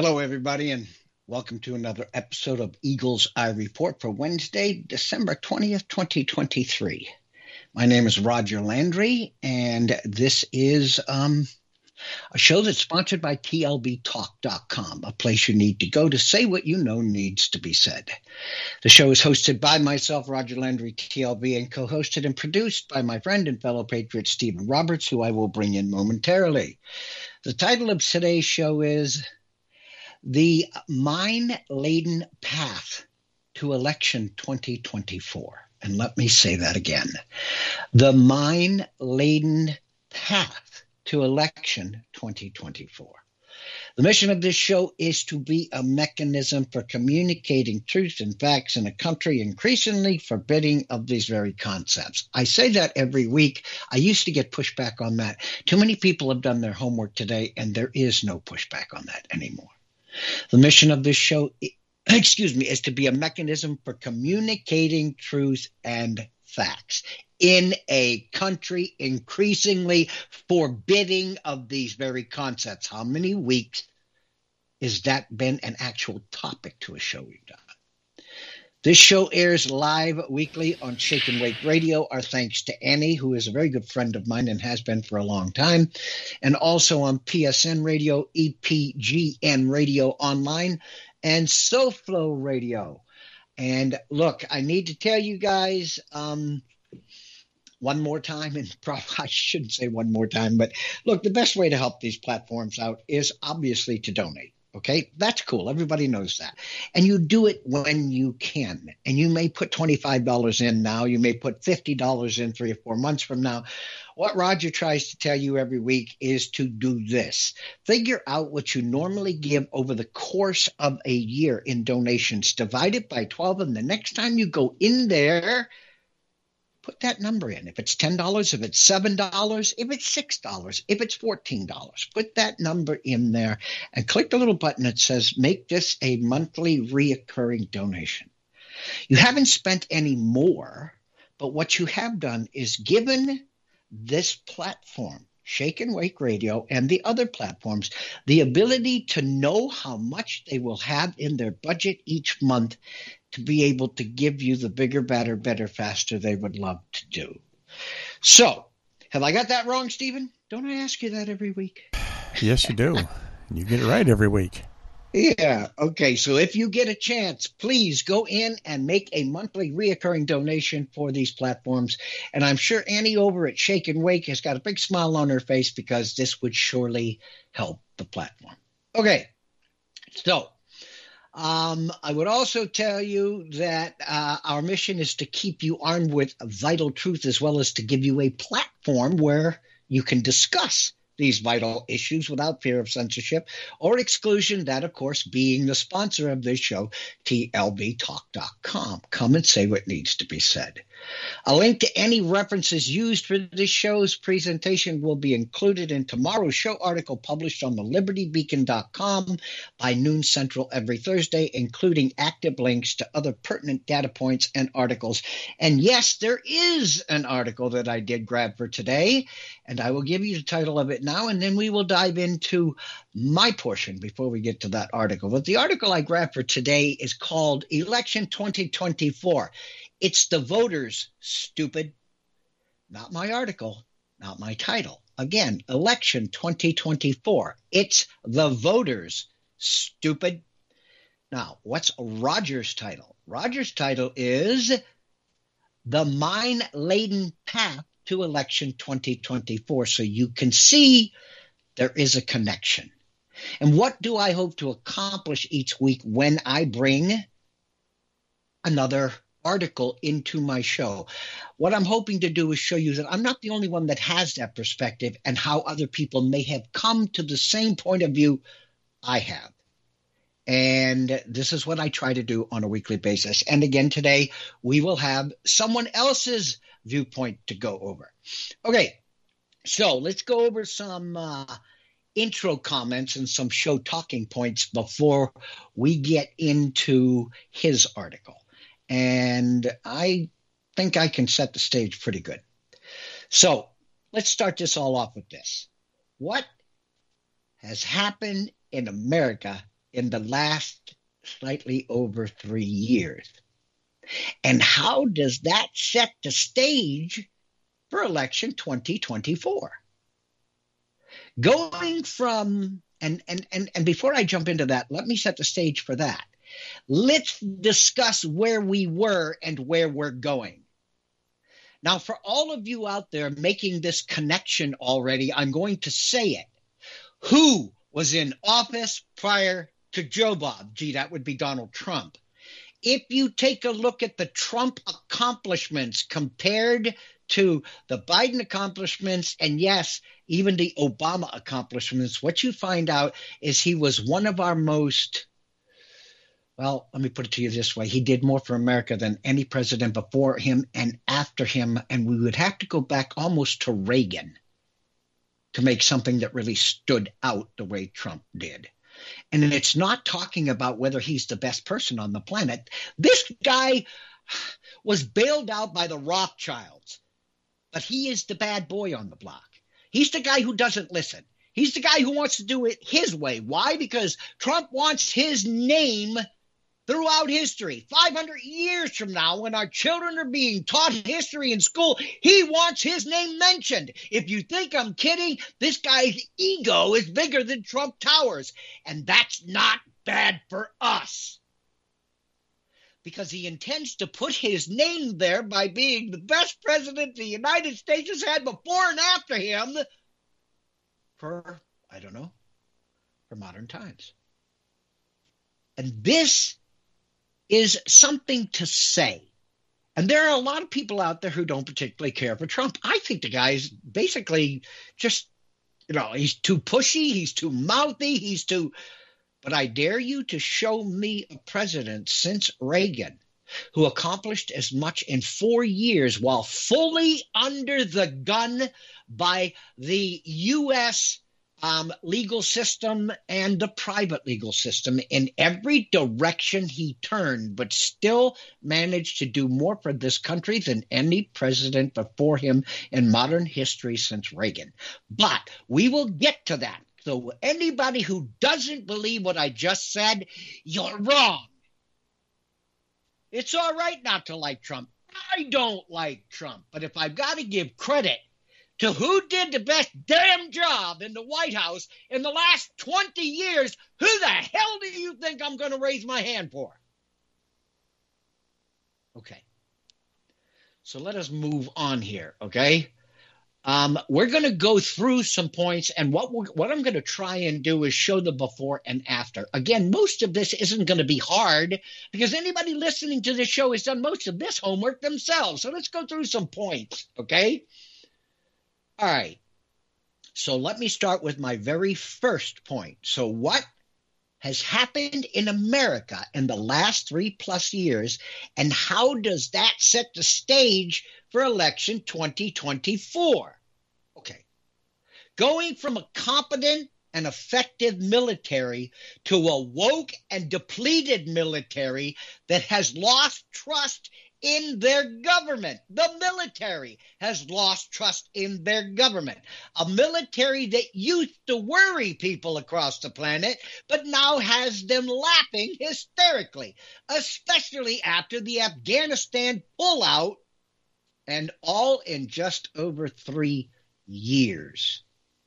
Hello, everybody, and welcome to another episode of Eagles Eye Report for Wednesday, December 20th, 2023. My name is Roger Landry, and this is a show that's sponsored by TLBTalk.com, a place you need to go to say what you know needs to be said. The show is hosted by myself, Roger Landry, TLB, and co-hosted and produced by my friend and fellow patriot, Stephen Roberts, who I will bring in momentarily. The title of today's show is The Mine-Laden Path to Election 2024. And let me say that again. The mine-laden path to election 2024. The mission of this show is to be a mechanism for communicating truth and facts in a country increasingly forbidding of these very concepts. I say that every week. I used to get pushback on that. Too many people have done their homework today, and there is no pushback on that anymore. The mission of this show, is to be a mechanism for communicating truth and facts in a country increasingly forbidding of these very concepts. How many weeks has that been an actual topic to a show we've done? This show airs live weekly on Shake and Wake Radio. Our thanks to Annie, who is a very good friend of mine and has been for a long time, and also on PSN Radio, EPGN Radio Online, and SoFlo Radio. And look, I need to tell you guys one more time, and probably I shouldn't say one more time, but look, the best way to help these platforms out is obviously to donate. Okay, that's cool. Everybody knows that. And you do it when you can. And you may put $25 in now. You may put $50 in 3 or 4 months from now. What Roger tries to tell you every week is to do this. Figure out what you normally give over the course of a year in donations. Divide it by 12. And the next time you go in there, put that number in. If it's $10, if it's $7, if it's $6, if it's $14, put that number in there and click the little button that says, make this a monthly reoccurring donation. You haven't spent any more, but what you have done is given this platform, Shake and Wake Radio, and the other platforms, the ability to know how much they will have in their budget each month to be able to give you the bigger, better, faster they would love to do. So, have I got that wrong, Stephen? Don't I ask you that every week? Yes, you do. You get it right every week. Yeah. Okay. So if you get a chance, please go in and make a monthly reoccurring donation for these platforms. And I'm sure Annie over at Shake and Wake has got a big smile on her face because this would surely help the platform. Okay. So I would also tell you that our mission is to keep you armed with vital truth as well as to give you a platform where you can discuss these vital issues without fear of censorship or exclusion, that, of course, being the sponsor of this show, TLBTalk.com. Come and say what needs to be said. A link to any references used for this show's presentation will be included in tomorrow's show article published on the LibertyBeacon.com by noon Central every Thursday, including active links to other pertinent data points and articles. And yes, there is an article that I did grab for today, and I will give you the title of it now, and then we will dive into my portion before we get to that article. But the article I grabbed for today is called Election 2024. It's the voters, stupid. Not my article, not my title. Again, Election 2024. It's the voters, stupid. Now, what's Roger's title? Roger's title is The Mine-Laden Path to Election 2024. So you can see there is a connection. And what do I hope to accomplish each week when I bring another article into my show? What I'm hoping to do is show you that I'm not the only one that has that perspective and how other people may have come to the same point of view I have. And this is what I try to do on a weekly basis. And again, today we will have someone else's viewpoint to go over. Okay, so let's go over some intro comments and some show talking points before we get into his article. And I think I can set the stage pretty good. So let's start this all off with this. What has happened in America in the last slightly over 3 years. And how does that set the stage for election 2024? Going from, and before I jump into that, let me set the stage for that. Let's discuss where we were and where we're going. Now, for all of you out there making this connection already, I'm going to say it. Who was in office prior to Joe Bob? Gee, that would be Donald Trump. If you take a look at the Trump accomplishments compared to the Biden accomplishments, and yes, even the Obama accomplishments, what you find out is he was one of our most, well, let me put it to you this way. He did more for America than any president before him and after him. And we would have to go back almost to Reagan to make something that really stood out the way Trump did. And it's not talking about whether he's the best person on the planet. This guy was bailed out by the Rothschilds, but he is the bad boy on the block. He's the guy who doesn't listen. He's the guy who wants to do it his way. Why? Because Trump wants his name throughout history. 500 years from now, when our children are being taught history in school, he wants his name mentioned. If you think I'm kidding, this guy's ego is bigger than Trump Towers. And that's not bad for us. Because he intends to put his name there by being the best president the United States has had before and after him for, I don't know, for modern times. And this is something to say. And there are a lot of people out there who don't particularly care for Trump. I think the guy's basically just, he's too pushy, he's too mouthy, but I dare you to show me a president since Reagan who accomplished as much in 4 years while fully under the gun by the U.S. Legal system and the private legal system in every direction he turned, but still managed to do more for this country than any president before him in modern history since Reagan. But we will get to that. So anybody who doesn't believe what I just said, you're wrong. It's all right not to like Trump. I don't like Trump. But if I've got to give credit to who did the best damn job in the White House in the last 20 years, who the hell do you think I'm going to raise my hand for? Okay. So let us move on here, okay? We're going to go through some points, and what I'm going to try and do is show the before and after. Again, most of this isn't going to be hard because anybody listening to this show has done most of this homework themselves. So let's go through some points, okay? All right. So let me start with my very first point. So what has happened in America in the last 3+ years, and how does that set the stage for election 2024? Okay. Going from a competent and effective military to a woke and depleted military that has lost trust in their government. The military has lost trust in their government. A military that used to worry people across the planet, but now has them laughing hysterically, especially after the Afghanistan pullout, and all in just over 3 years.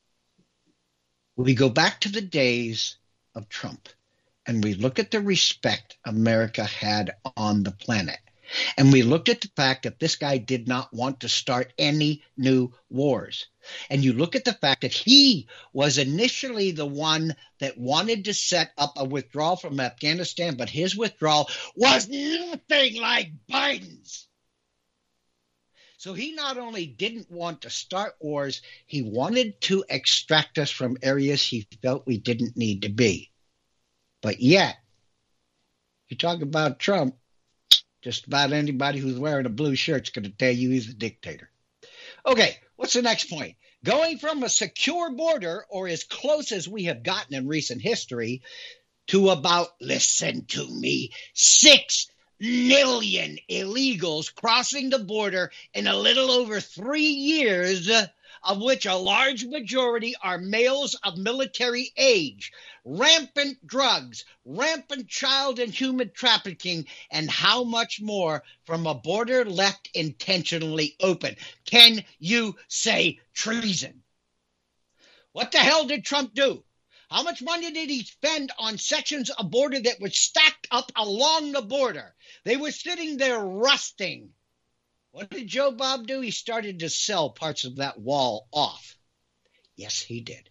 We go back to the days of Trump, and we look at the respect America had on the planet. And we looked at the fact that this guy did not want to start any new wars. And you look at the fact that he was initially the one that wanted to set up a withdrawal from Afghanistan, but his withdrawal was nothing like Biden's. So he not only didn't want to start wars, he wanted to extract us from areas he felt we didn't need to be. But yet, you talk about Trump, just about anybody who's wearing a blue shirt is going to tell you he's a dictator. Okay, what's the next point? Going from a secure border, or as close as we have gotten in recent history, to about, listen to me, 6 million illegals crossing the border in a little over 3 years, of which a large majority are males of military age, rampant drugs, rampant child and human trafficking, and how much more from a border left intentionally open. Can you say treason? What the hell did Trump do? How much money did he spend on sections of border that were stacked up along the border? They were sitting there rusting. What did Joe Bob do? He started to sell parts of that wall off. Yes, he did.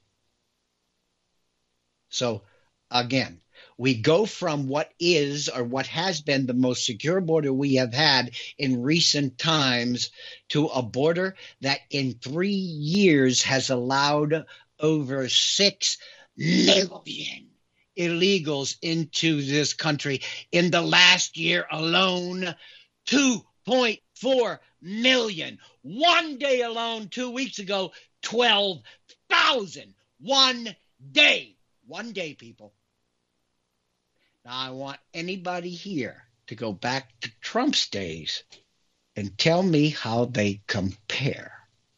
So, again, we go from what is or what has been the most secure border we have had in recent times to a border that in 3 years has allowed over 6 million illegals into this country. In the last year alone, 2.4 million. One day alone, 2 weeks ago, 12,000. One day. One day, people. Now, I want anybody here to go back to Trump's days and tell me how they compare.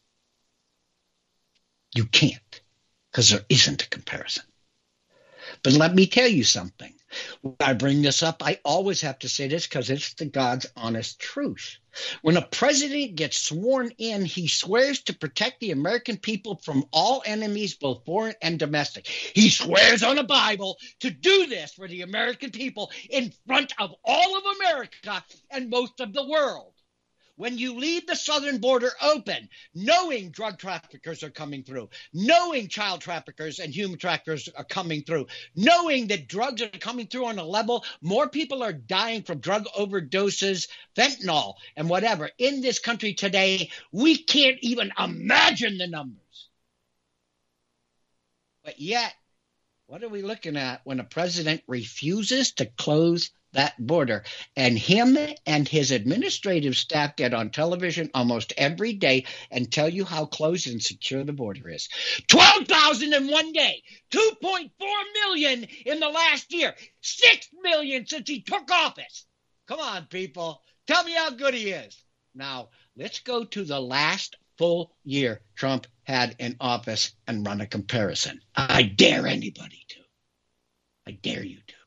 You can't, because there isn't a comparison. But let me tell you something. When I bring this up, I always have to say this because it's the God's honest truth. When a president gets sworn in, he swears to protect the American people from all enemies, both foreign and domestic. He swears on the Bible to do this for the American people in front of all of America and most of the world. When you leave the southern border open, knowing drug traffickers are coming through, knowing child traffickers and human traffickers are coming through, knowing that drugs are coming through on a level, more people are dying from drug overdoses, fentanyl, and whatever in this country today, we can't even imagine the numbers. But yet, what are we looking at when a president refuses to close that border? And him and his administrative staff get on television almost every day and tell you how closed and secure the border is. 12,000 in one day, 2.4 million in the last year, 6 million since he took office. Come on, people. Tell me how good he is. Now, let's go to the last full year Trump had in office and run a comparison. I dare anybody to. I dare you to.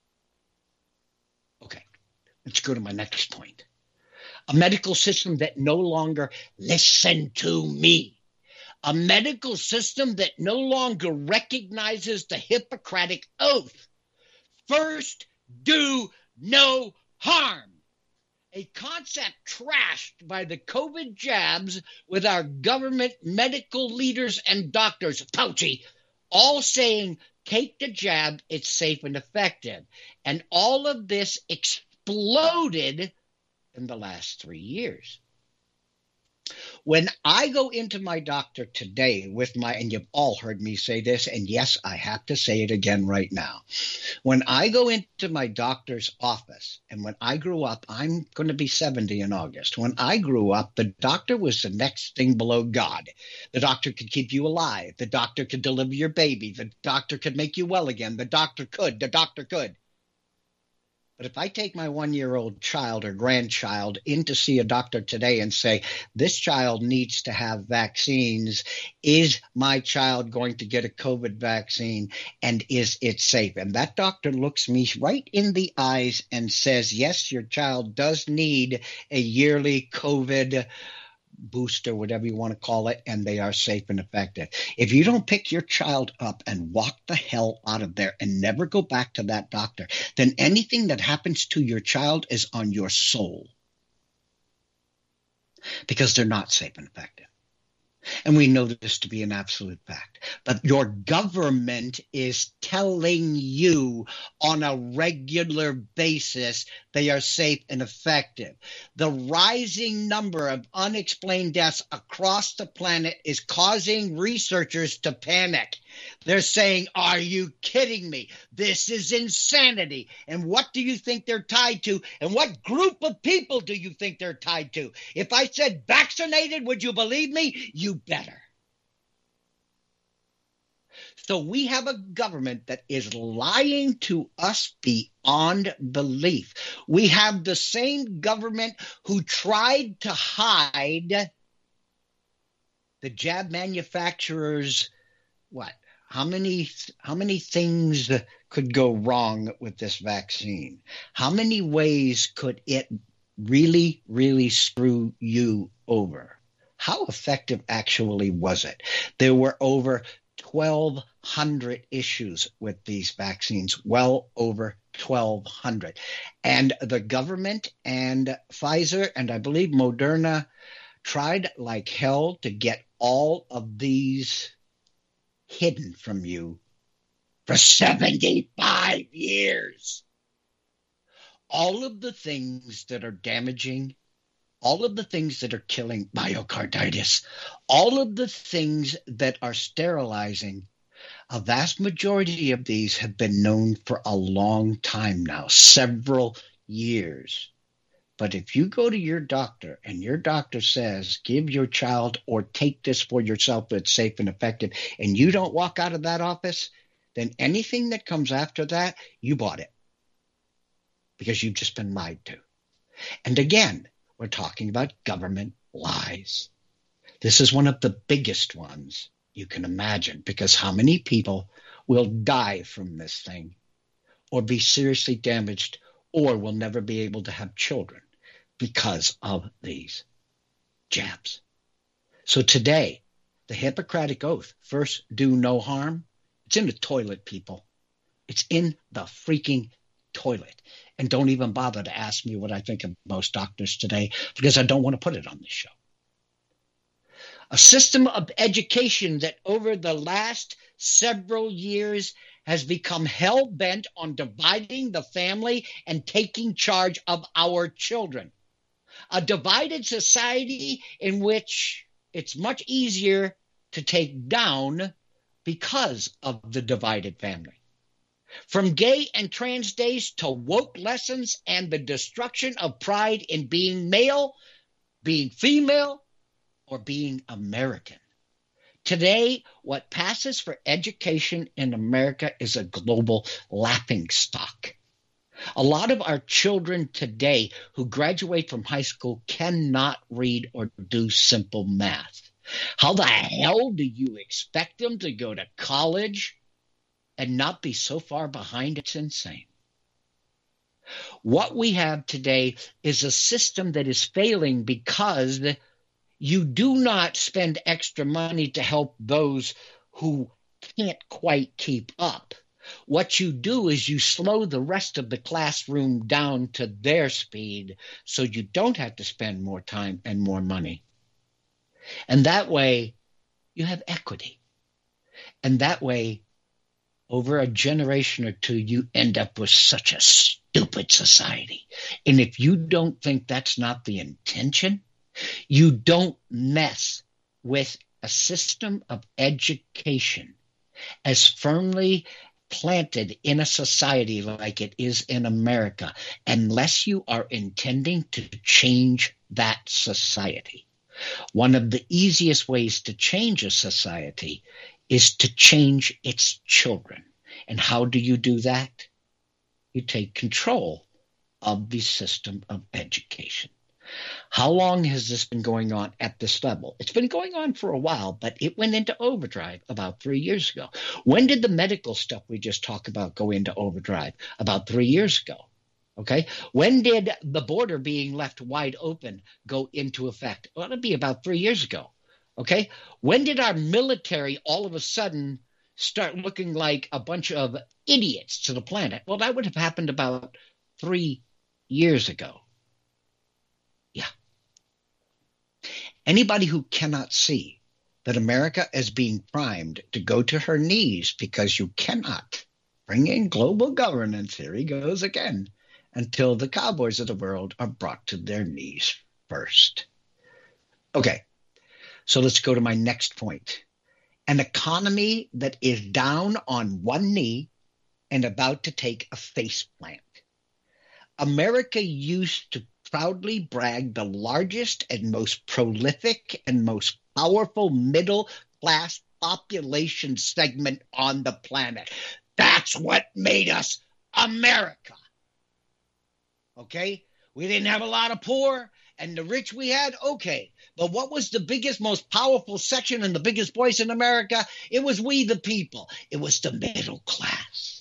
Okay, let's go to my next point. A medical system that no longer listen to me. A medical system that no longer recognizes the Hippocratic oath. First, do no harm. A concept trashed by the COVID jabs with our government medical leaders and doctors, Fauci, all saying, take the jab, it's safe and effective. And all of this exploded in the last 3 years. When I go into my doctor today and you've all heard me say this, and yes, I have to say it again right now. When I go into my doctor's office, and when I grew up, I'm going to be 70 in August. When I grew up, the doctor was the next thing below God. The doctor could keep you alive. The doctor could deliver your baby. The doctor could make you well again. The doctor could. But if I take my 1-year-old child or grandchild in to see a doctor today and say, this child needs to have vaccines, is my child going to get a COVID vaccine and is it safe? And that doctor looks me right in the eyes and says, yes, your child does need a yearly COVID booster, whatever you want to call it, and they are safe and effective. If you don't pick your child up and walk the hell out of there and never go back to that doctor, then anything that happens to your child is on your soul, because they're not safe and effective. And we know this to be an absolute fact. But your government is telling you on a regular basis they are safe and effective. The rising number of unexplained deaths across the planet is causing researchers to panic. They're saying, are you kidding me? This is insanity. And what do you think they're tied to? And what group of people do you think they're tied to? If I said vaccinated, would you believe me? You better. So we have a government that is lying to us beyond belief. We have the same government who tried to hide The jab manufacturers, what? How many things could go wrong with this vaccine? How many ways could it really, really screw you over? How effective actually was it? There were over 1,200 issues with these vaccines, well over 1,200. And the government and Pfizer and I believe Moderna tried like hell to get all of these hidden from you for 75 years. All of the things that are damaging, all of the things that are killing myocarditis, all of the things that are sterilizing, a vast majority of these have been known for a long time now, several years. But if you go to your doctor and your doctor says, give your child or take this for yourself, it's safe and effective, and you don't walk out of that office, then anything that comes after that, you bought it because you've just been lied to. And again, we're talking about government lies. This is one of the biggest ones you can imagine, because how many people will die from this thing or be seriously damaged or will never be able to have children because of these jabs. So today, the Hippocratic Oath, first do no harm, it's in the toilet, people. It's in the freaking toilet. And don't even bother to ask me what I think of most doctors today, because I don't want to put it on this show. A system of education that over the last several years has become hell-bent on dividing the family and taking charge of our children. A divided society in which it's much easier to take down because of the divided family. From gay and trans days to woke lessons and the destruction of pride in being male, being female, or being American. Today, what passes for education in America is a global laughingstock. A lot of our children today who graduate from high school cannot read or do simple math. How the hell do you expect them to go to college and not be so far behind? It's insane. What we have today is a system that is failing because you do not spend extra money to help those who can't quite keep up. What you do is you slow the rest of the classroom down to their speed so you don't have to spend more time and more money. And that way, you have equity. And that way, over a generation or two, you end up with such a stupid society. And if you don't think that's not the intention, you don't mess with a system of education as firmly planted in a society like it is in America, unless you are intending to change that society. One of the easiest ways to change a society is to change its children. And how do you do that? You take control of the system of education. How long has this been going on at this level? It's been going on for a while, but it went into overdrive about 3 years ago. When did the medical stuff we just talked about go into overdrive? About 3 years ago. Okay. When did the border being left wide open go into effect? Well, it'd be about 3 years ago. Okay. When did our military all of a sudden start looking like a bunch of idiots to the planet? Well, that would have happened about 3 years ago. Yeah. Anybody who cannot see that America is being primed to go to her knees because you cannot bring in global governance, here he goes again, until the cowboys of the world are brought to their knees first. Okay, so let's go to my next point. An economy that is down on one knee and about to take a faceplant. America used to proudly brag the largest and most prolific and most powerful middle class population segment on the planet. That's what made us America. Okay? We didn't have a lot of poor, and the rich we had, okay. But what was the biggest, most powerful section and the biggest voice in America? It was we the people. It was the middle class.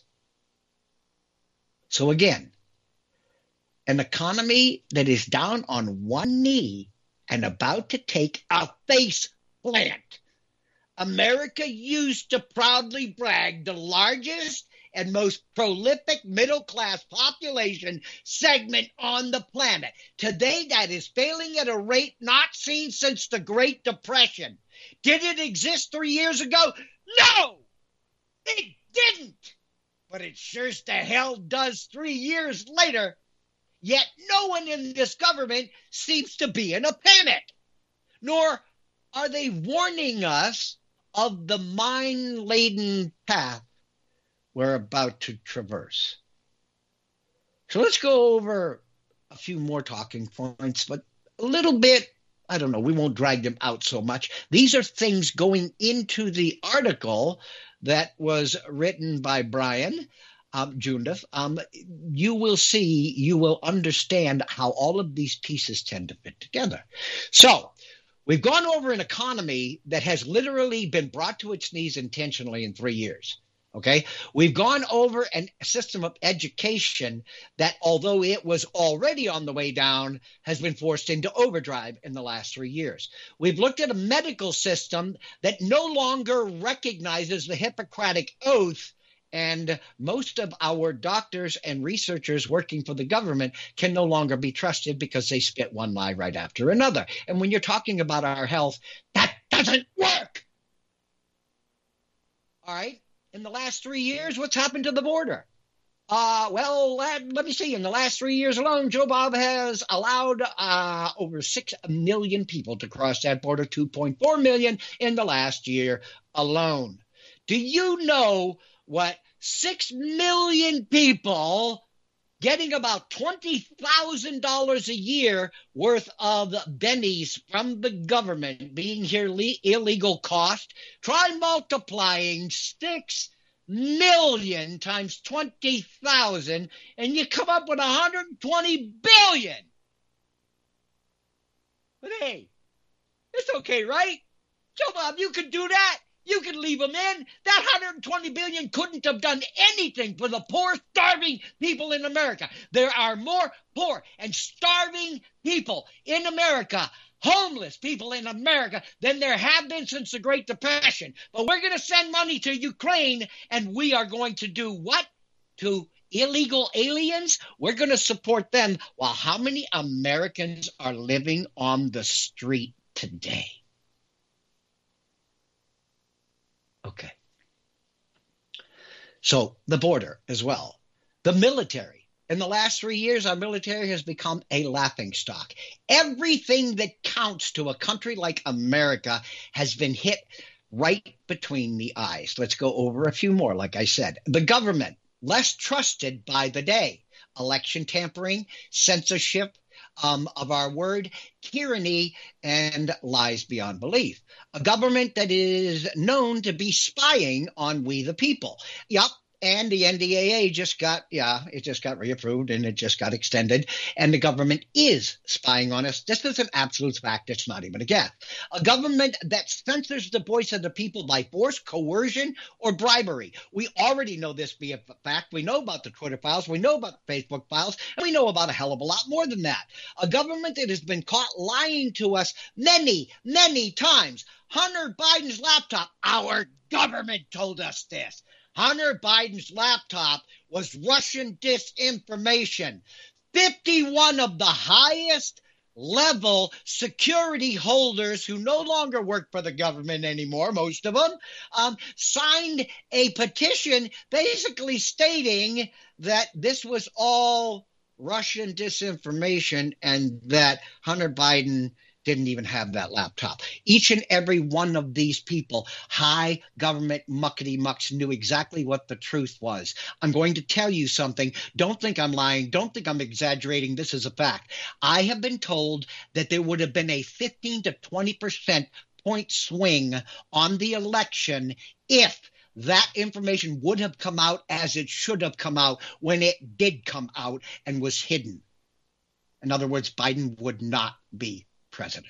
So again, an economy that is down on one knee and about to take a face plant. America used to proudly brag the largest and most prolific middle-class population segment on the planet. Today, that is failing at a rate not seen since the Great Depression. Did it exist 3 years ago? No, it didn't. But it sure as the hell does 3 years later. Yet no one in this government seems to be in a panic, nor are they warning us of the mine-laden path we're about to traverse. So let's go over a few more talking points, but a little bit, I don't know, we won't drag them out so much. These are things going into the article that was written by Brian Judith. You will see, you will understand how all of these pieces tend to fit together. So we've gone over an economy that has literally been brought to its knees intentionally in 3 years. Okay, we've gone over a system of education that, although it was already on the way down, has been forced into overdrive in the last 3 years. We've looked at a medical system that no longer recognizes the Hippocratic Oath, and most of our doctors and researchers working for the government can no longer be trusted because they spit one lie right after another. And when you're talking about our health, that doesn't work. All right. In the last 3 years, what's happened to the border? Let me see. In the last 3 years alone, Joe Bob has allowed over 6 million people to cross that border, 2.4 million in the last year alone. Do you know what 6 million people getting about $20,000 a year worth of bennies from the government being here illegal cost? Try multiplying 6 million times 20,000 and you come up with 120 billion. But hey, it's okay, right? Joe Bob, you could do that. You could leave them in. That 120 billion couldn't have done anything for the poor, starving people in America. There are more poor and starving people in America, homeless people in America, than there have been since the Great Depression. But we're going to send money to Ukraine, and we are going to do what? To illegal aliens? We're going to support them. While how many Americans are living on the street today? Okay. So the border as well. The military. In the last 3 years, our military has become a laughingstock. Everything that counts to a country like America has been hit right between the eyes. Let's go over a few more, like I said. The government, less trusted by the day. Election tampering, censorship, of our word, tyranny, and lies beyond belief. A government that is known to be spying on we the people. Yup. And the NDAA just got reapproved and it just got extended. And the government is spying on us. This is an absolute fact. It's not even a guess. A government that censors the voice of the people by force, coercion, or bribery. We already know this be a fact. We know about the Twitter files. We know about the Facebook files. And we know about a hell of a lot more than that. A government that has been caught lying to us many, many times. Hunter Biden's laptop. Our government told us this. Hunter Biden's laptop was Russian disinformation. 51 of the highest level security holders who no longer work for the government anymore, most of them, signed a petition basically stating that this was all Russian disinformation and that Hunter Biden didn't even have that laptop. Each and every one of these people, high government muckety-mucks, knew exactly what the truth was. I'm going to tell you something. Don't think I'm lying. Don't think I'm exaggerating. This is a fact. I have been told that there would have been a 15 to 20% point swing on the election if that information would have come out as it should have come out when it did come out and was hidden. In other words, Biden would not be president.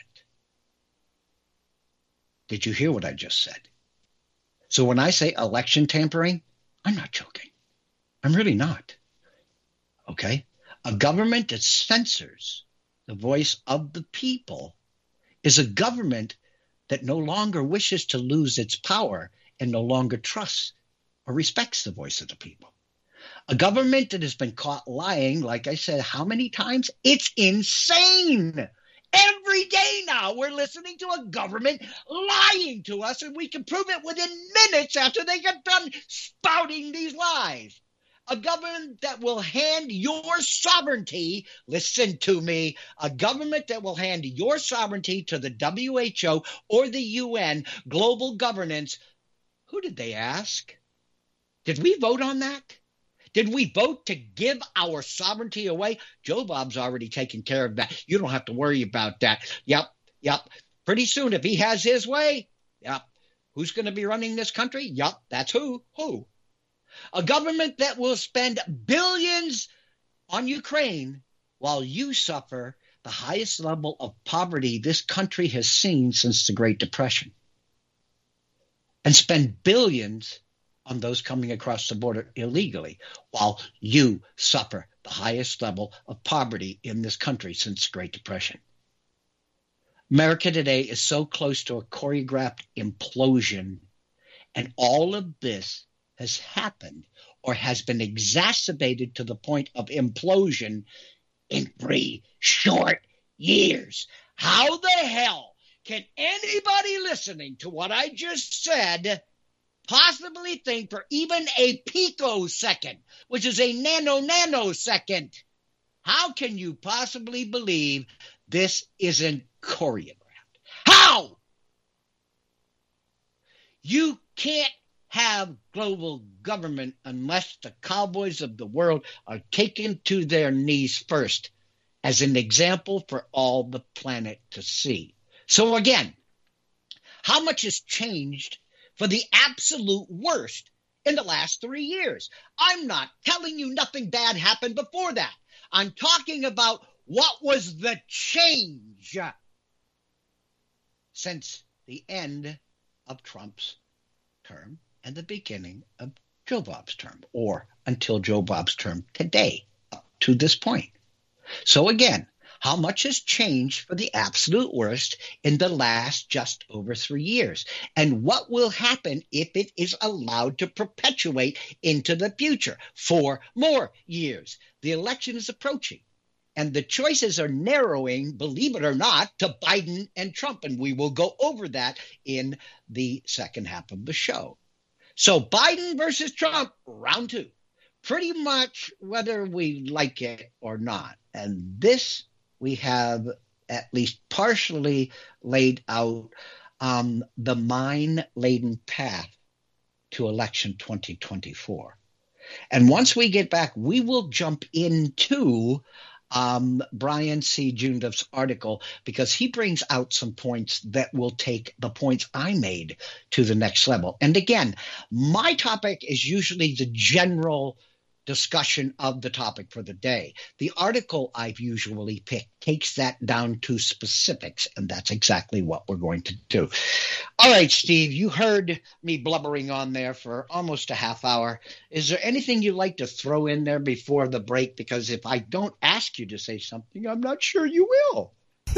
Did you hear what I just said? So when I say election tampering, I'm not joking. I'm really not. Okay? A government that censors the voice of the people is a government that no longer wishes to lose its power and no longer trusts or respects the voice of the people. A government that has been caught lying, like I said, how many times? It's insane. Every day now we're listening to a government lying to us, and we can prove it within minutes after they get done spouting these lies. A government that will hand your sovereignty, listen to me, a government that will hand your sovereignty to the WHO or the UN, global governance. Who did they ask? Did we vote on that? Did we vote to give our sovereignty away? Joe Bob's already taken care of that. You don't have to worry about that. Yep. Pretty soon, if he has his way, yep. Who's going to be running this country? Yep, that's who. Who? A government that will spend billions on Ukraine while you suffer the highest level of poverty this country has seen since the Great Depression. And spend billions on those coming across the border illegally, while you suffer the highest level of poverty in this country since the Great Depression. America today is so close to a choreographed implosion, and all of this has happened or has been exacerbated to the point of implosion in 3 short years. How the hell can anybody listening to what I just said possibly think for even a picosecond, which is a nanosecond? How can you possibly believe this isn't choreographed? How? You can't have global government unless the cowboys of the world are taken to their knees first as an example for all the planet to see. So again, how much has changed for the absolute worst in the last 3 years? I'm not telling you nothing bad happened before that. I'm talking about what was the change since the end of Trump's term and the beginning of Joe Bob's term, or until Joe Bob's term today, up to this point. So again, how much has changed for the absolute worst in the last just over 3 years? And what will happen if it is allowed to perpetuate into the future? 4 more years. The election is approaching, and the choices are narrowing, believe it or not, to Biden and Trump. And we will go over that in the second half of the show. So Biden versus Trump, round 2. Pretty much whether we like it or not. And this we have at least partially laid out the mine-laden path to election 2024. And once we get back, we will jump into Brian C. Jundiff's article, because he brings out some points that will take the points I made to the next level. And again, my topic is usually the general discussion of the topic for the day. The article I've usually picked takes that down to specifics, and that's exactly what we're going to do. All right, Steve, you heard me blubbering on there for almost a half hour. Is there anything you'd like to throw in there before the break? Because if I don't ask you to say something, I'm not sure you will.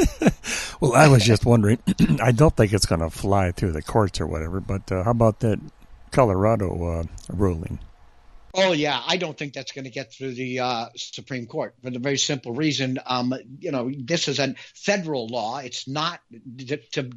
Well, I was just wondering, I don't think it's going to fly through the courts or whatever, but how about that Colorado ruling? Oh, yeah. I don't think that's going to get through the Supreme Court for the very simple reason, this is a federal law. It's not to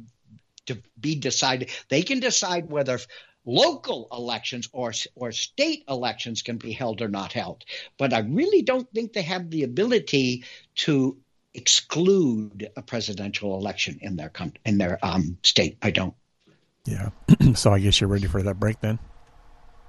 be decided. They can decide whether local elections or state elections can be held or not held. But I really don't think they have the ability to exclude a presidential election in their state. I don't. Yeah. So I guess you're ready for that break then?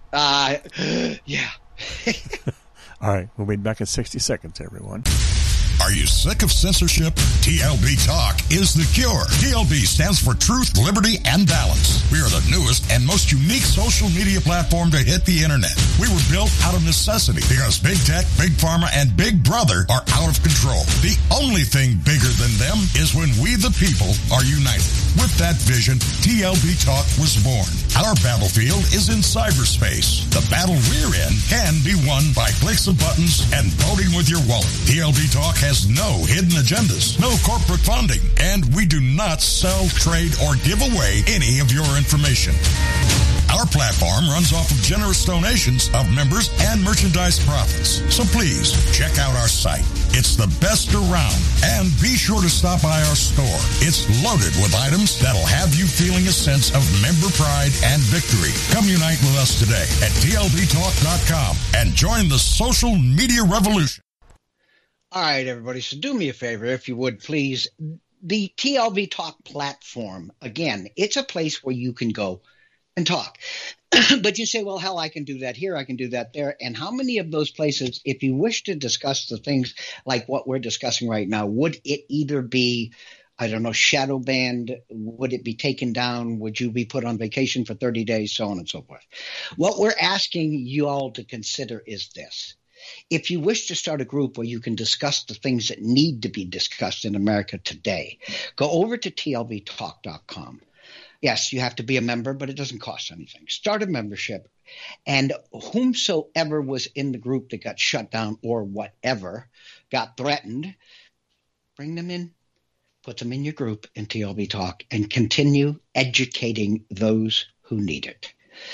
Yeah. All right. We'll be back in 60 seconds, everyone. Are you sick of censorship? TLB Talk is the cure. TLB stands for Truth, Liberty, and Balance. We are the newest and most unique social media platform to hit the internet. We were built out of necessity because Big Tech, Big Pharma, and Big Brother are out of control. The only thing bigger than them is when we the people are united. With that vision, TLB Talk was born. Our battlefield is in cyberspace. The battle we're in can be won by clicks of buttons and voting with your wallet. TLB Talk has no hidden agendas, no corporate funding, and we do not sell, trade, or give away any of your information. Our platform runs off of generous donations of members and merchandise profits. So please, check out our site. It's the best around. And be sure to stop by our store. It's loaded with items that'll have you feeling a sense of member pride and victory. Come unite with us today at TLBTalk.com and join the social media revolution. All right, everybody. So do me a favor, if you would, please. The TLB Talk platform, again, it's a place where you can go and talk. But you say, well, hell, I can do that here, I can do that there. And how many of those places, if you wish to discuss the things like what we're discussing right now, would it either be, I don't know, shadow banned? Would it be taken down? Would you be put on vacation for 30 days, so on and so forth? What we're asking you all to consider is this. If you wish to start a group where you can discuss the things that need to be discussed in America today, go over to tlbtalk.com. Yes, you have to be a member, but it doesn't cost anything. Start a membership, and whomsoever was in the group that got shut down or whatever, got threatened, bring them in, put them in your group in TLB Talk, and continue educating those who need it.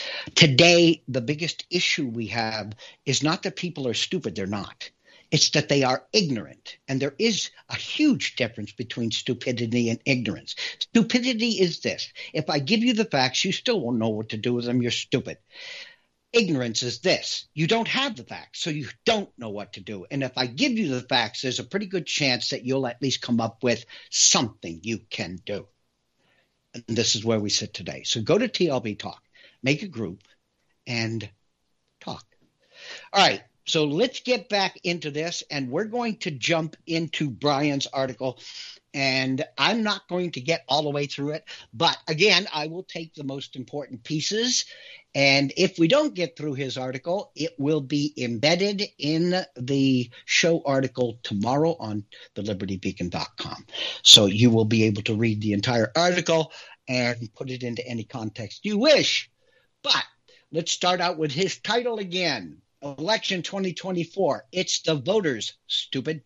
Today, the biggest issue we have is not that people are stupid. They're not. It's that they are ignorant. And there is a huge difference between stupidity and ignorance. Stupidity is this. If I give you the facts, you still won't know what to do with them. You're stupid. Ignorance is this. You don't have the facts, so you don't know what to do. And if I give you the facts, there's a pretty good chance that you'll at least come up with something you can do. And this is where we sit today. So go to TLB Talk, make a group, and talk. All right. So let's get back into this, and we're going to jump into Brian's article, and I'm not going to get all the way through it, but again, I will take the most important pieces, and if we don't get through his article, it will be embedded in the show article tomorrow on thelibertybeacon.com. So you will be able to read the entire article and put it into any context you wish. But let's start out with his title again. Election 2024. It's the voters, stupid.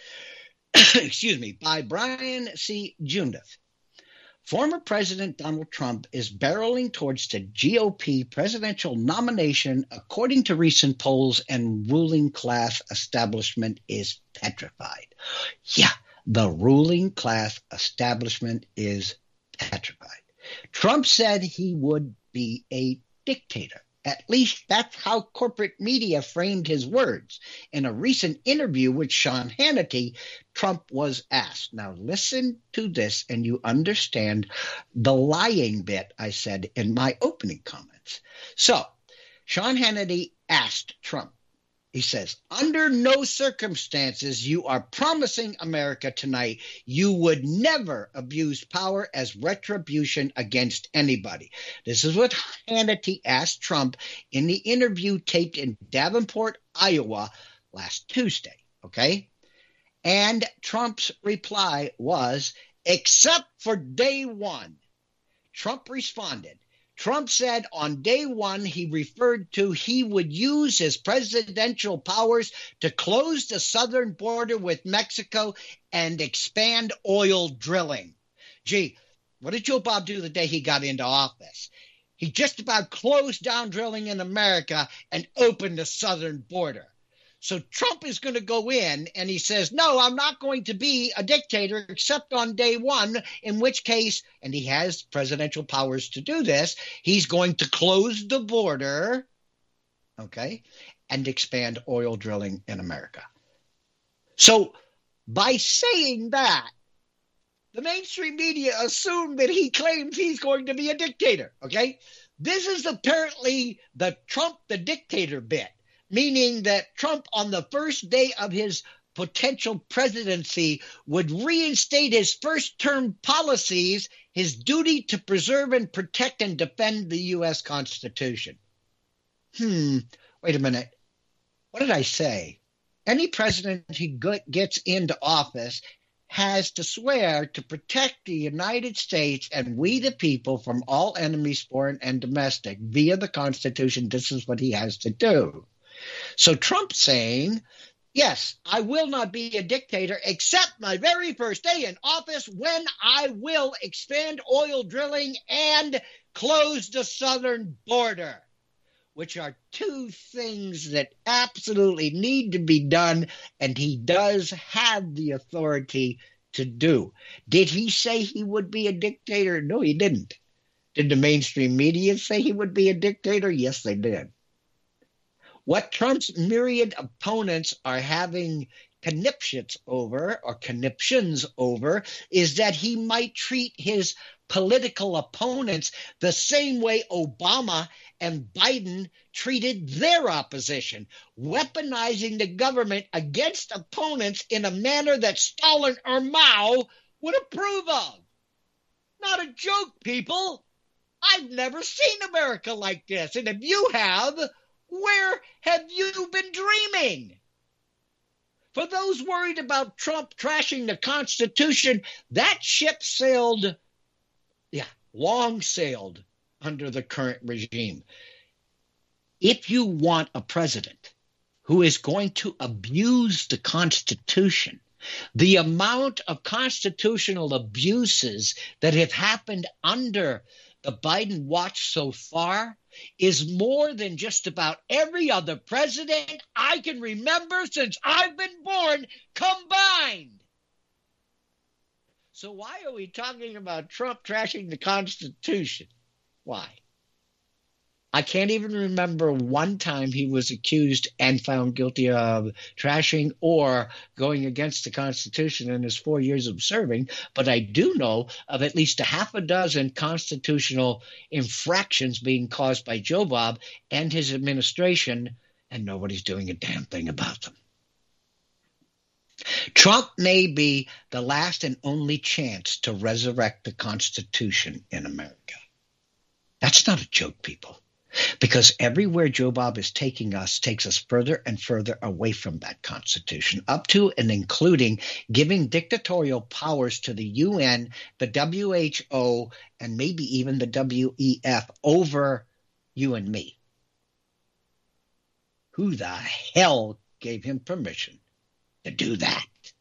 Excuse me, by Brian C. Jundeth. Former President Donald Trump is barreling towards the GOP presidential nomination according to recent polls, and ruling class establishment is petrified. Yeah, the ruling class establishment is petrified. Trump said he would be a dictator. At least that's how corporate media framed his words. In a recent interview with Sean Hannity, Trump was asked. Now listen to this and you understand the lying bit I said in my opening comments. So Sean Hannity asked Trump, he says, under no circumstances you are promising America tonight you would never abuse power as retribution against anybody. This is what Hannity asked Trump in the interview taped in Davenport, Iowa last Tuesday. Okay. And Trump's reply was, except for day one. Trump responded. Trump said on day one he referred to he would use his presidential powers to close the southern border with Mexico and expand oil drilling. Gee, what did Joe Bob do the day he got into office? He just about closed down drilling in America and opened the southern border. So Trump is going to go in and he says, no, I'm not going to be a dictator except on day one, in which case, and he has presidential powers to do this, he's going to close the border, okay, and expand oil drilling in America. So by saying that, the mainstream media assumed that he claims he's going to be a dictator, okay? This is apparently the Trump the dictator bit. Meaning that Trump, on the first day of his potential presidency would reinstate his first-term policies, his duty to preserve and protect and defend the U.S. Constitution. Wait a minute. What did I say? Any president who gets into office has to swear to protect the United States and we the people from all enemies, foreign and domestic, via the Constitution. This is what he has to do. So Trump saying, yes, I will not be a dictator except my very first day in office when I will expand oil drilling and close the southern border, which are two things that absolutely need to be done, and he does have the authority to do. Did he say he would be a dictator? No, he didn't. Did the mainstream media say he would be a dictator? Yes, they did. What Trump's myriad opponents are having conniptions over is that he might treat his political opponents the same way Obama and Biden treated their opposition, weaponizing the government against opponents in a manner that Stalin or Mao would approve of. Not a joke, people. I've never seen America like this. And if you have, where have you been dreaming? For those worried about Trump trashing the Constitution, that ship long sailed under the current regime. If you want a president who is going to abuse the Constitution, the amount of constitutional abuses that have happened under the Biden watch so far is more than just about every other president I can remember since I've been born combined. So why are we talking about Trump trashing the Constitution? Why? I can't even remember one time he was accused and found guilty of trashing or going against the Constitution in his 4 years of serving, but I do know of at least a half a dozen constitutional infractions being caused by Joe Bob and his administration, and nobody's doing a damn thing about them. Trump may be the last and only chance to resurrect the Constitution in America. That's not a joke, people, because everywhere Joe Bob is taking us takes us further and further away from that Constitution, up to and including giving dictatorial powers to the UN, the WHO, and maybe even the WEF over you and me. Who the hell gave him permission to do that?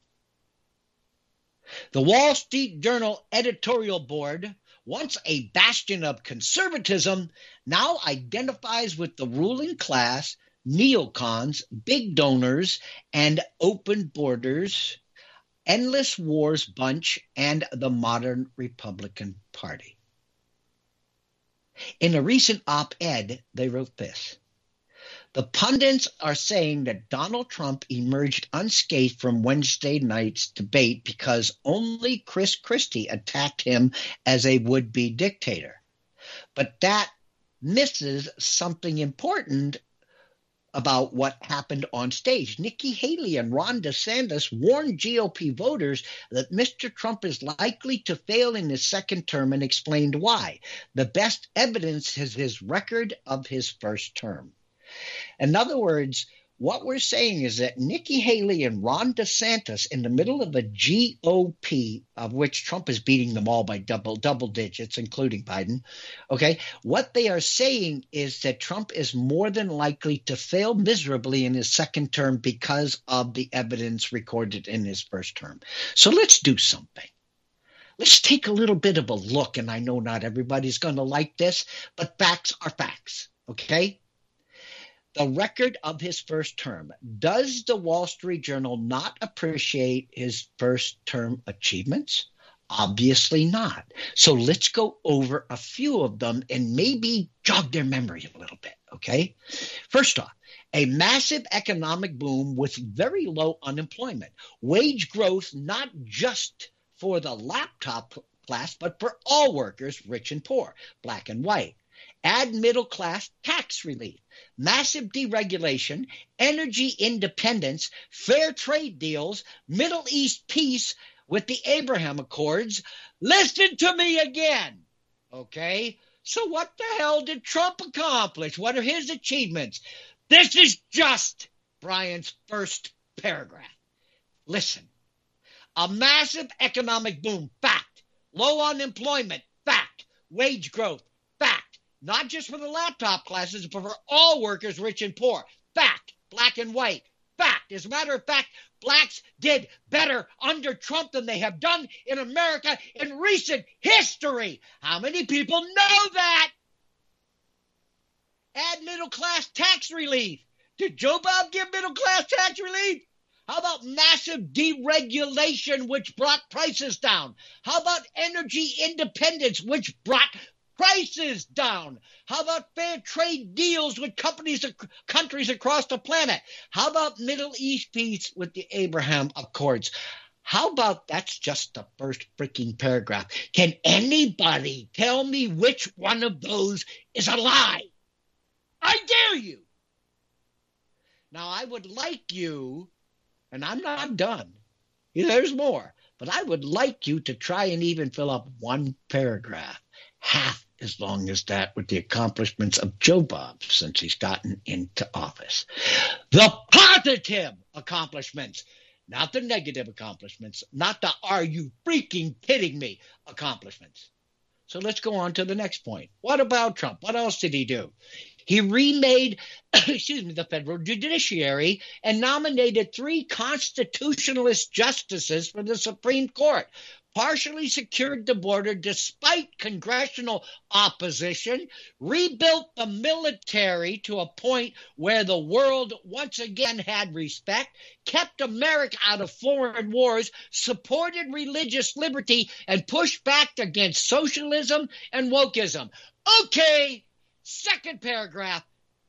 The Wall Street Journal editorial board, once a bastion of conservatism, now identifies with the ruling class, neocons, big donors, and open borders, endless wars bunch, and the modern Republican Party. In a recent op-ed, they wrote this: the pundits are saying that Donald Trump emerged unscathed from Wednesday night's debate because only Chris Christie attacked him as a would-be dictator. But that misses something important about what happened on stage. Nikki Haley and Ron DeSantis warned GOP voters that Mr. Trump is likely to fail in his second term and explained why. The best evidence is his record of his first term. In other words, what we're saying is that Nikki Haley and Ron DeSantis, in the middle of a GOP, of which Trump is beating them all by double digits, including Biden, okay, what they are saying is that Trump is more than likely to fail miserably in his second term because of the evidence recorded in his first term. So let's do something. Let's take a little bit of a look, and I know not everybody's going to like this, but facts are facts, okay? The record of his first term. Does the Wall Street Journal not appreciate his first term achievements? Obviously not. So let's go over a few of them and maybe jog their memory a little bit, okay? First off, a massive economic boom with very low unemployment. Wage growth not just for the laptop class, but for all workers, rich and poor, black and white. add middle-class tax relief, massive deregulation, energy independence, fair trade deals, Middle East peace with the Abraham Accords. Listen to me again, okay? So what the hell did Trump accomplish? What are his achievements? This is just Brian's first paragraph. Listen. A massive economic boom, fact. Low unemployment, fact. Wage growth, fact. Not just for the laptop classes, but for all workers, rich and poor, fact. Black and white, fact. As a matter of fact, blacks did better under Trump than they have done in America in recent history. How many people know that? Add middle-class tax relief. Did Joe Bob give middle-class tax relief? How about massive deregulation, which brought prices down? How about energy independence, which brought prices down? How about fair trade deals with countries across the planet? How about Middle East peace with the Abraham Accords? How about that's just the first freaking paragraph? Can anybody tell me which one of those is a lie? I dare you. Now, I would like you, and I'm not done. There's more. But I would like you to try and even fill up one paragraph, half as long as that, with the accomplishments of Joe Bob since he's gotten into office. The positive accomplishments, not the negative accomplishments, not the are you freaking kidding me accomplishments. So let's go on to the next point. What about Trump? What else did he do? He remade, the federal judiciary and nominated 3 constitutionalist justices for the Supreme Court, partially secured the border despite congressional opposition, rebuilt the military to a point where the world once again had respect, kept America out of foreign wars, supported religious liberty, and pushed back against socialism and wokeism. Okay. Second paragraph,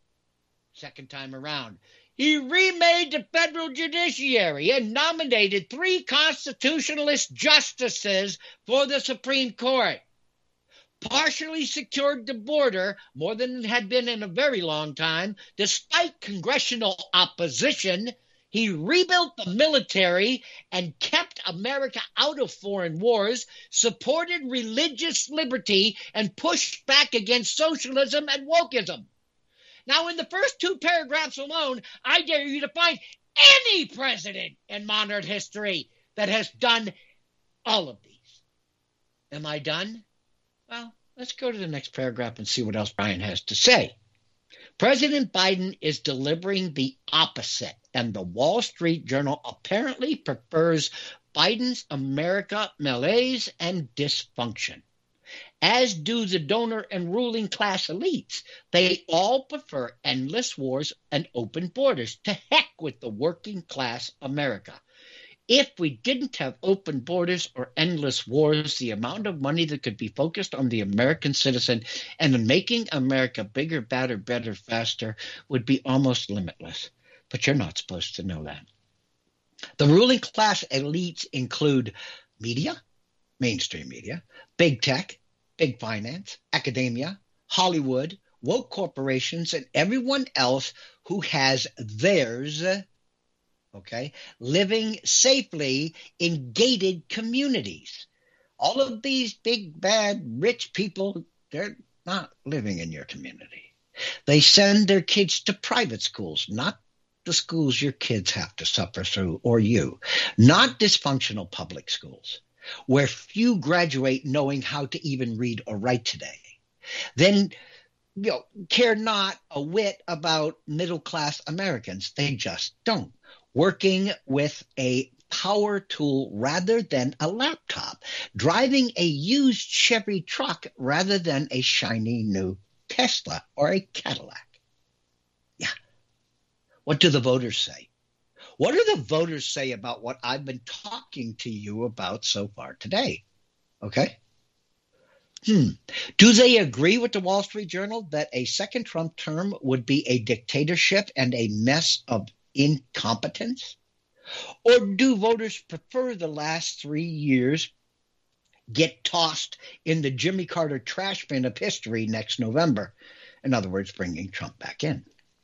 second time around. He remade the federal judiciary and nominated 3 constitutionalist justices for the Supreme Court. Partially secured the border, more than it had been in a very long time, despite congressional opposition. He rebuilt the military and kept America out of foreign wars, supported religious liberty, and pushed back against socialism and wokeism. Now, in the first 2 paragraphs alone, I dare you to find any president in modern history that has done all of these. Am I done? Well, let's go to the next paragraph and see what else Brian has to say. President Biden is delivering the opposite, and the Wall Street Journal apparently prefers Biden's America malaise and dysfunction, as do the donor and ruling class elites. They all prefer endless wars and open borders. To heck with the working class America. If we didn't have open borders or endless wars, the amount of money that could be focused on the American citizen and in making America bigger, badder, better, faster would be almost limitless. But you're not supposed to know that. The ruling class elites include media, mainstream media, big tech, big finance, academia, Hollywood, woke corporations, and everyone else who has theirs, living safely in gated communities. All of these big, bad, rich people, they're not living in your community. They send their kids to private schools, not the schools your kids have to suffer through, or you, not dysfunctional public schools, where few graduate knowing how to even read or write today. Then care not a whit about middle-class Americans. They just don't. Working with a power tool rather than a laptop, driving a used Chevy truck rather than a shiny new Tesla or a Cadillac. Yeah. What do the voters say? What do the voters say about what I've been talking to you about so far today? Okay. Do they agree with the Wall Street Journal that a second Trump term would be a dictatorship and a mess of incompetence? Or do voters prefer the last 3 years get tossed in the Jimmy Carter trash bin of history next November. In other words, bringing Trump back in.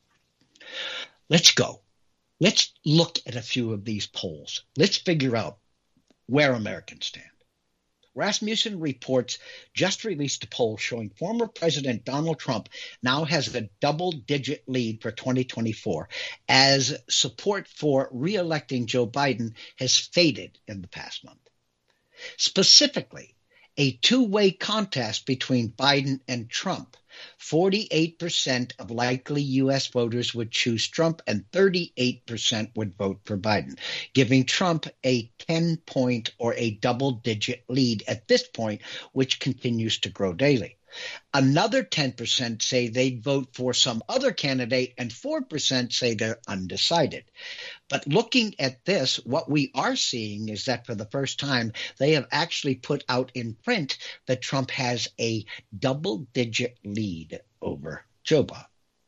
Let's go. Let's look at a few of these polls. Let's figure out where Americans stand. Rasmussen Reports just released a poll showing former President Donald Trump now has a double-digit lead for 2024 as support for re-electing Joe Biden has faded in the past month. Specifically, a two-way contest between Biden and Trump. 48% of likely U.S. voters would choose Trump and 38% would vote for Biden, giving Trump a 10-point or a double-digit lead at this point, which continues to grow daily. Another 10% say they'd vote for some other candidate, and 4% say they're undecided. But looking at this, what we are seeing is that for the first time, they have actually put out in print that Trump has a double-digit lead over Joe Biden.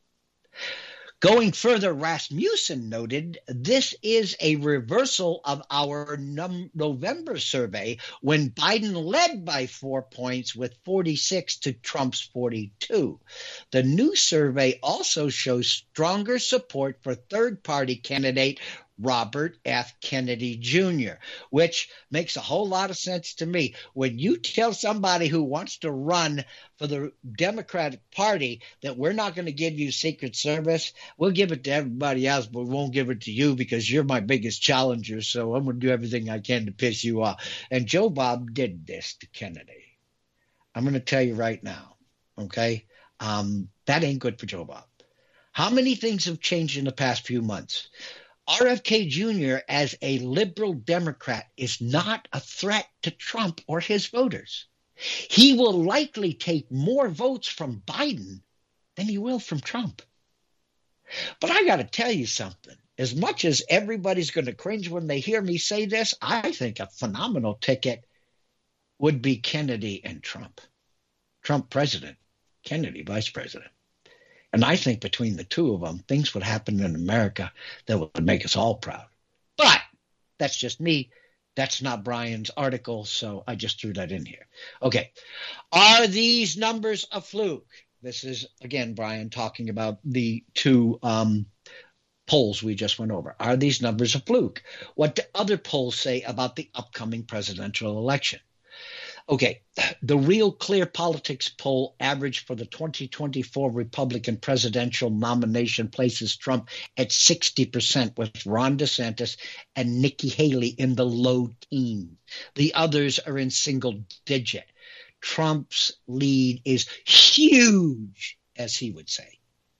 Going further, Rasmussen noted this is a reversal of our November survey when Biden led by 4 points with 46 to Trump's 42. The new survey also shows stronger support for third-party candidate Robert F. Kennedy Jr., which makes a whole lot of sense to me. When you tell somebody who wants to run for the Democratic Party that we're not going to give you Secret Service, we'll give it to everybody else, but we won't give it to you because you're my biggest challenger, so I'm going to do everything I can to piss you off. And Joe Bob did this to Kennedy. I'm going to tell you right now, okay? That ain't good for Joe Bob. How many things have changed in the past few months? RFK Jr. as a liberal Democrat is not a threat to Trump or his voters. He will likely take more votes from Biden than he will from Trump. But I got to tell you something. As much as everybody's going to cringe when they hear me say this, I think a phenomenal ticket would be Kennedy and Trump. Trump president, Kennedy vice president. And I think between the two of them, things would happen in America that would make us all proud. But that's just me. That's not Brian's article, so I just threw that in here. Okay. Are these numbers a fluke? This is, again, Brian talking about the two polls we just went over. Are these numbers a fluke? What do other polls say about the upcoming presidential election? Okay, the Real Clear Politics poll average for the 2024 Republican presidential nomination places Trump at 60% with Ron DeSantis and Nikki Haley in the low teens. The others are in single digit. Trump's lead is huge, as he would say.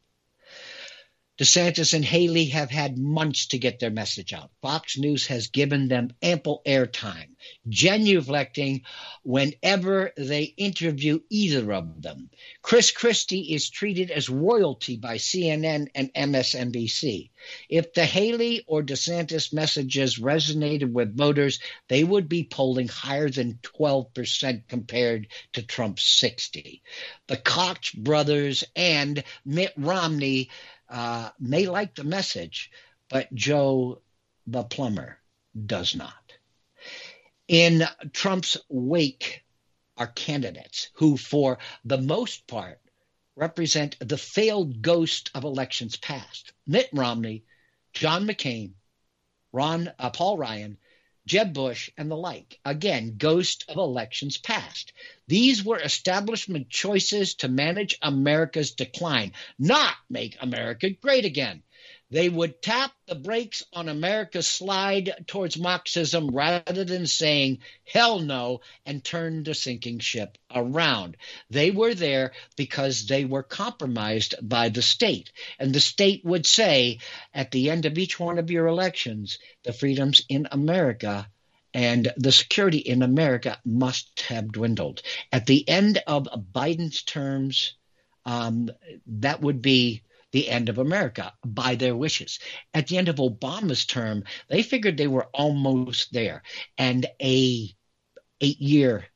DeSantis and Haley have had months to get their message out. Fox News has given them ample airtime, genuflecting whenever they interview either of them. Chris Christie is treated as royalty by CNN and MSNBC. If the Haley or DeSantis messages resonated with voters, they would be polling higher than 12% compared to Trump's 60%. The Koch brothers and Mitt Romney may like the message, but Joe the plumber does not. In Trump's wake are candidates who, for the most part, represent the failed ghost of elections past. Mitt Romney, John McCain, Paul Ryan, Jeb Bush, and the like. Again, ghost of elections past. These were establishment choices to manage America's decline, not make America great again. They would tap the brakes on America's slide towards Marxism rather than saying, hell no, and turn the sinking ship around. They were there because they were compromised by the state. And the state would say, at the end of each one of your elections, the freedoms in America and the security in America must have dwindled. At the end of Biden's terms, that would be the end of America by their wishes. At the end of Obama's term, they figured they were almost there. And a 8-year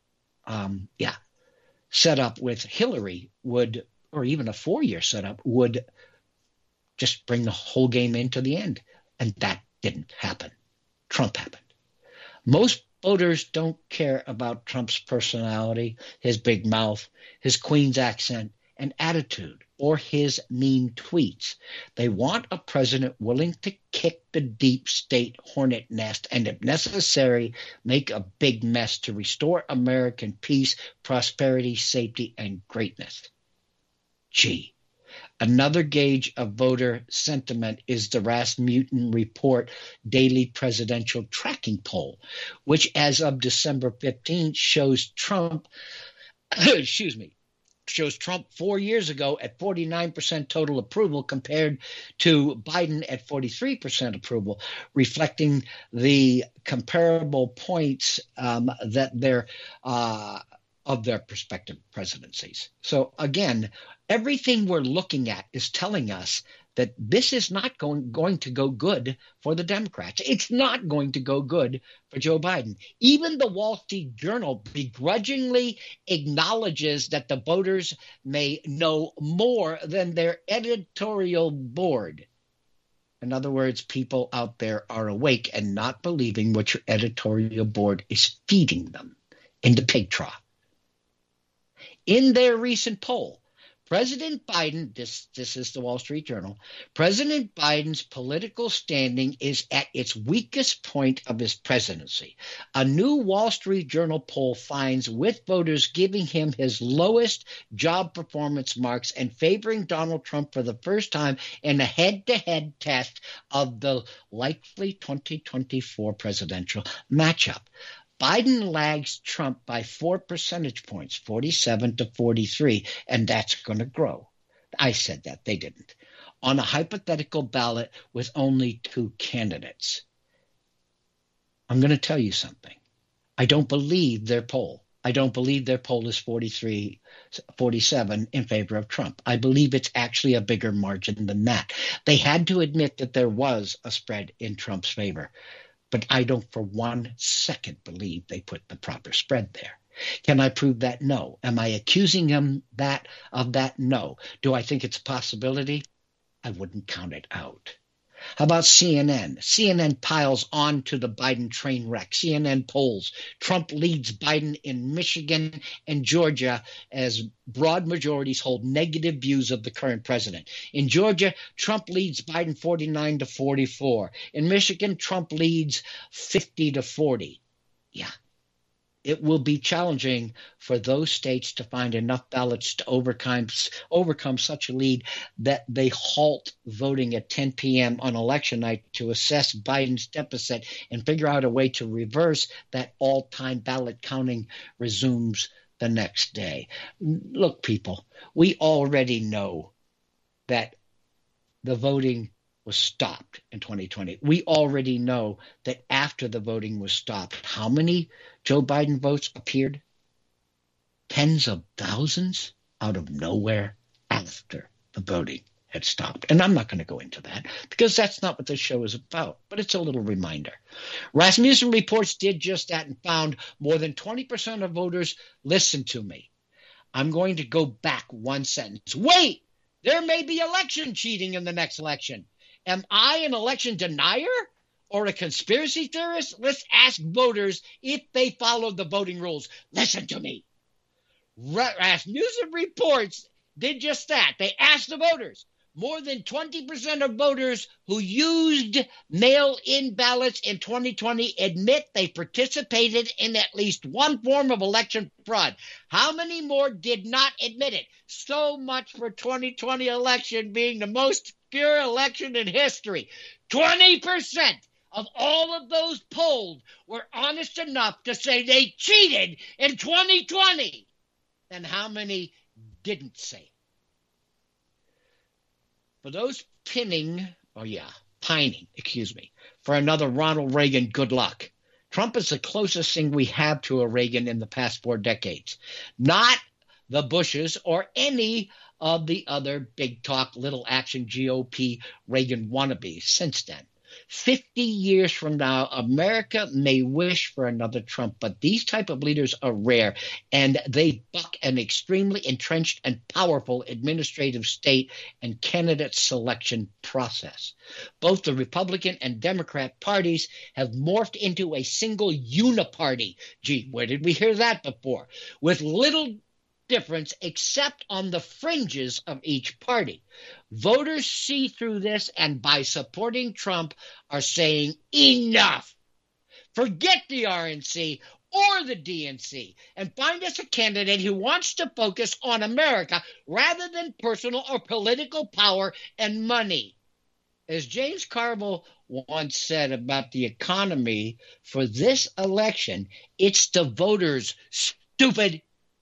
setup with Hillary would, or even a 4-year setup, would just bring the whole game into the end. And that didn't happen. Trump happened. Most Voters don't care about Trump's personality, his big mouth, his Queen's accent, and attitude, or his mean tweets. They want a president willing to kick the deep state hornet nest and, if necessary, make a big mess to restore American peace, prosperity, safety, and greatness. Gee. Another gauge of voter sentiment is the Rasmussen Report Daily Presidential Tracking Poll, which as of December 15th shows Trump, shows Trump 4 years ago at 49% total approval compared to Biden at 43% approval, reflecting the comparable points that they're of their respective presidencies. So again, everything we're looking at is telling us that this is not going to go good for the Democrats. It's not going to go good for Joe Biden. Even the Wall Street Journal begrudgingly acknowledges that the voters may know more than their editorial board. In other words, people out there are awake and not believing what your editorial board is feeding them in the pig trough. In their recent poll, President Biden, this is the Wall Street Journal, President Biden's political standing is at its weakest point of his presidency. A new Wall Street Journal poll finds, with voters giving him his lowest job performance marks and favoring Donald Trump for the first time in a head-to-head test of the likely 2024 presidential matchup. Biden lags Trump by 4 percentage points, 47 to 43, and that's going to grow. I said that. They didn't. On a hypothetical ballot with only 2 candidates. I'm going to tell you something. I don't believe their poll. I don't believe their poll is 43, 47 in favor of Trump. I believe it's actually a bigger margin than that. They had to admit that there was a spread in Trump's favor. But I don't for 1 second believe they put the proper spread there. Can I prove that? No. Am I accusing them of that? No. Do I think it's a possibility? I wouldn't count it out. How about CNN? CNN piles on to the Biden train wreck. CNN polls. Trump leads Biden in Michigan and Georgia as broad majorities hold negative views of the current president. In Georgia, Trump leads Biden 49 to 44. In Michigan, Trump leads 50 to 40. Yeah. It will be challenging for those states to find enough ballots to overcome such a lead that they halt voting at 10 p.m. on election night to assess Biden's deficit and figure out a way to reverse that all-time ballot counting resumes the next day. Look, people, we already know that the voting was stopped in 2020. We already know that after the voting was stopped, how many Joe Biden votes appeared? Tens of thousands out of nowhere after the voting had stopped. And I'm not going to go into that because that's not what this show is about, but it's a little reminder. Rasmussen Reports did just that and found more than 20% of voters listened to me. I'm going to go back 1 sentence. Wait, there may be election cheating in the next election. Am I an election denier or a conspiracy theorist? Let's ask voters if they followed the voting rules. Listen to me. Rasmussen Reports did just that. They asked the voters. More than 20% of voters who used mail-in ballots in 2020 admit they participated in at least one form of election fraud. How many more did not admit it? So much for 2020 election being the most pure election in history. 20% of all of those polled were honest enough to say they cheated in 2020. And how many didn't say it? For those pining for another Ronald Reagan, good luck. Trump is the closest thing we have to a Reagan in the past 4 decades. Not the Bushes or any of the other big talk, little action GOP Reagan wannabes since then. 50 years from now, America may wish for another Trump, but these type of leaders are rare, and they buck an extremely entrenched and powerful administrative state and candidate selection process. Both the Republican and Democrat parties have morphed into a single uniparty. Gee, where did we hear that before? With little difference except on the fringes of each party. Voters see through this, and by supporting Trump are saying enough. Forget the RNC or the DNC and find us a candidate who wants to focus on America rather than personal or political power and money. As James Carville once said about the economy for this election, it's the voters, stupid.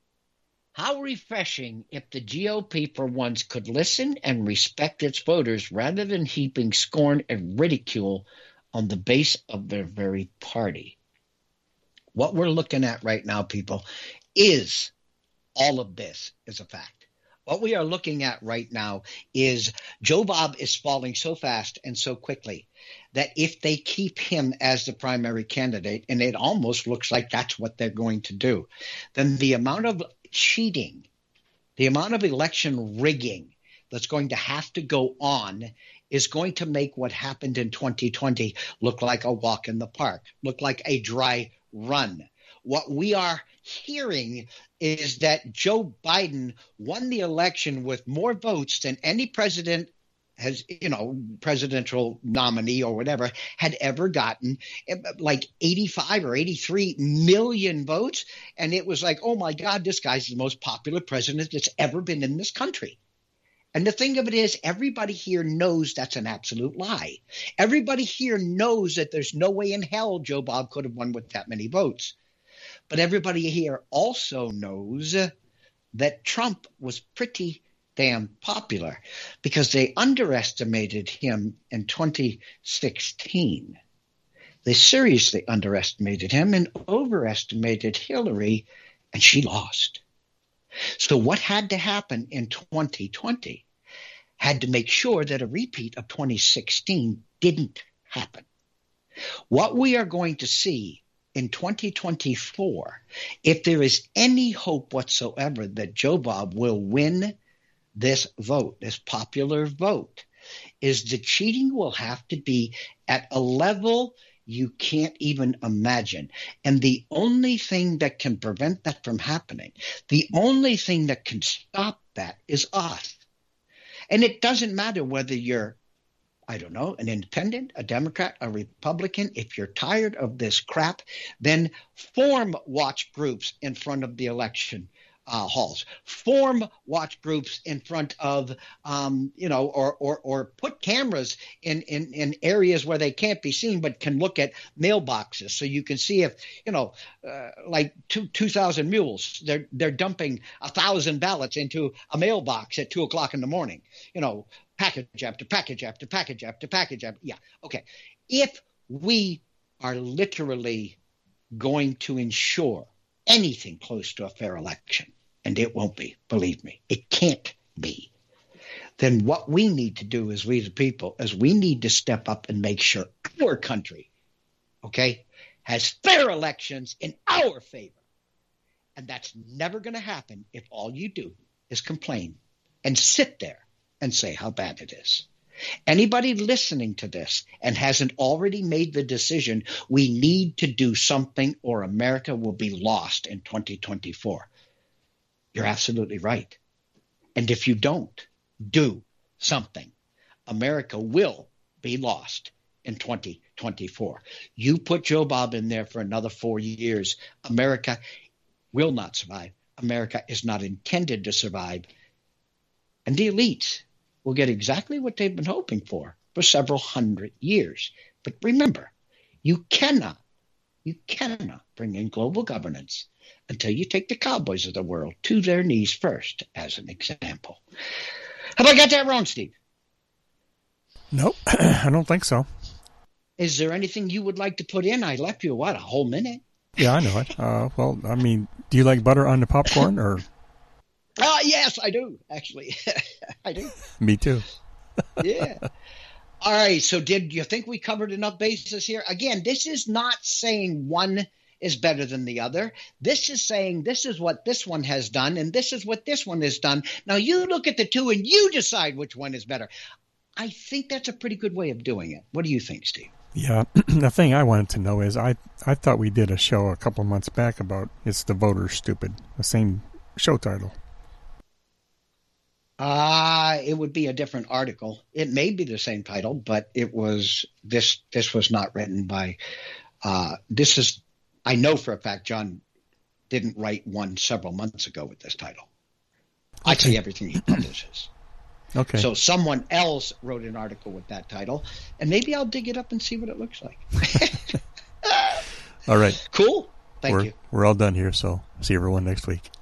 How refreshing if the GOP for once could listen and respect its voters rather than heaping scorn and ridicule on the base of their very party. What we're looking at right now, people, is all of this is a fact. What we are looking at right now is Joe Bob is falling so fast and so quickly that if they keep him as the primary candidate, and it almost looks like that's what they're going to do, then the amount of cheating, the amount of election rigging that's going to have to go on is going to make what happened in 2020 look like a walk in the park, look like a dry run. What we are hearing is that Joe Biden won the election with more votes than any president has, presidential nominee or whatever had ever gotten, like 85 or 83 million votes. And it was like, oh my God, this guy's the most popular president that's ever been in this country. And the thing of it is, everybody here knows that's an absolute lie. Everybody here knows that there's no way in hell Joe Bob could have won with that many votes. But everybody here also knows that Trump was pretty damn popular because they underestimated him in 2016. They seriously underestimated him and overestimated Hillary, and she lost. So what had to happen in 2020 had to make sure that a repeat of 2016 didn't happen. What we are going to see in 2024, if there is any hope whatsoever that Joe Bob will win this vote, this popular vote, is the cheating will have to be at a level you can't even imagine. And the only thing that can prevent that from happening, the only thing that can stop that is us. And it doesn't matter whether you're, I don't know, an independent, a Democrat, a Republican. If you're tired of this crap, then form watch groups in front of the election halls. Form watch groups in front of, or put cameras in areas where they can't be seen but can look at mailboxes, so you can see if, like 2,000 mules, they're dumping 1,000 ballots into a mailbox at 2 o'clock in the morning. Package after package after package after package after. Yeah, okay. If we are literally going to ensure anything close to a fair election, and it won't be, believe me, it can't be, then what we need to do as we the people is we need to step up and make sure our country, okay, has fair elections in our favor. And that's never going to happen if all you do is complain and sit there and say how bad it is. Anybody listening to this and hasn't already made the decision, we need to do something or America will be lost in 2024. You're absolutely right. And if you don't do something, America will be lost in 2024. You put Joe Bob in there for another 4 years, America will not survive. America is not intended to survive. And the elites will get exactly what they've been hoping for several hundred years. But remember, you cannot bring in global governance until you take the cowboys of the world to their knees first, as an example. Have I got that wrong, Steve? Nope, I don't think so. Is there anything you would like to put in? I left you, a whole minute? Yeah, I know it. Well, I mean, do you like butter on the popcorn or? Yes, I do, actually. I do. Me too. Yeah. All right. So did you think we covered enough bases here? Again, this is not saying one is better than the other. This is saying this is what this one has done, and this is what this one has done. Now you look at the two and you decide which one is better. I think that's a pretty good way of doing it. What do you think, Steve? Yeah, the thing I wanted to know is I thought we did a show a couple months back about It's the Voters Stupid, the same show title. It would be a different article. It may be the same title, but it was this was not written by this is I know for a fact John didn't write one several months ago with this title. Okay. I see everything he publishes. Okay. So someone else wrote an article with that title, and maybe I'll dig it up and see what it looks like. All right. Cool. Thank you. We're all done here, so see everyone next week.